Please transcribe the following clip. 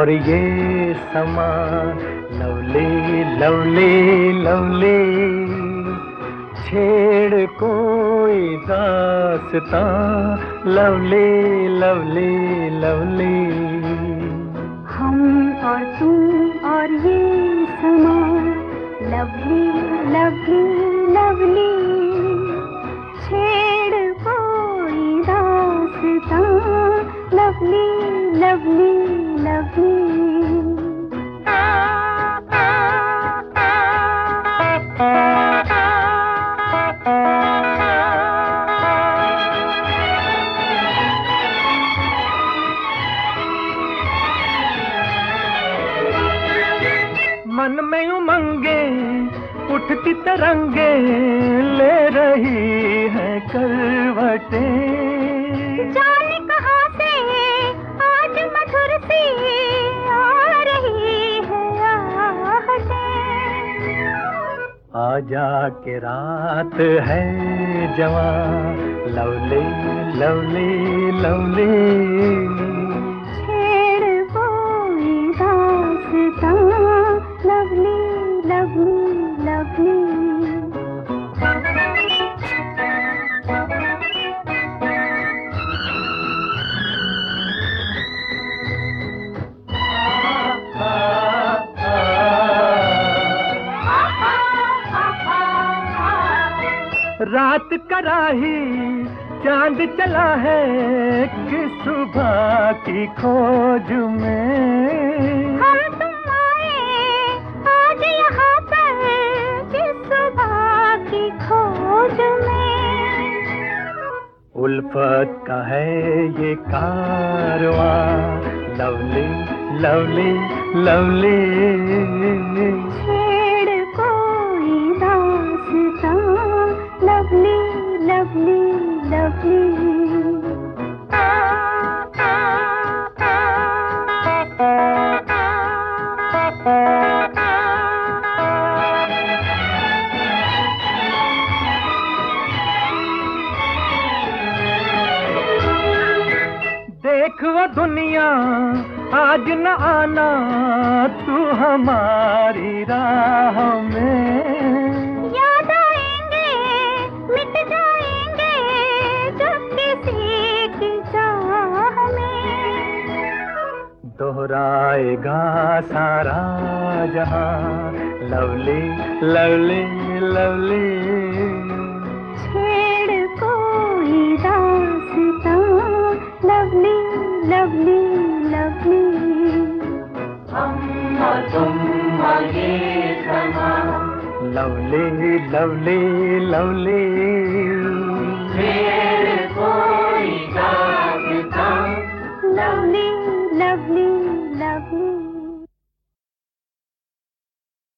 और ये समा लवली लवली लवली, छेड़ कोई दास्तां लवली लवली लवली। हम और तुम और ये समा लवली लवली लवली, छेड़ कोई दास्तां लवली लवली लवली। मन में उमंगे उठती तरंगे ले रही है करवटें, जाने कहाँ से आज मधुर सी आ रही है आहटें। आजा के रात है जवां लवली लवली लवली, छेड़ कोई दास्तां लवली लवली लवली। रात कराही चांद चला है कि सुबह की खोज में, हम तुम आए आज यहाँ पर कि सुबह की खोज में। उल्फत का है ये कारवां लवली लवली लवली, छेड़ कोई दास्तां लवली लवली लवली। देख वो दुनिया आज न आना तू हमारी राह में, याद आएंगे मिट जाएंगे जब किसी की चाह में। दोहराएगा सारा जहां लवली लवली लवली, छेड़ कोई दास्तां लवली लवली लवली। हम और तुम और ये समा लवली लवली लवली।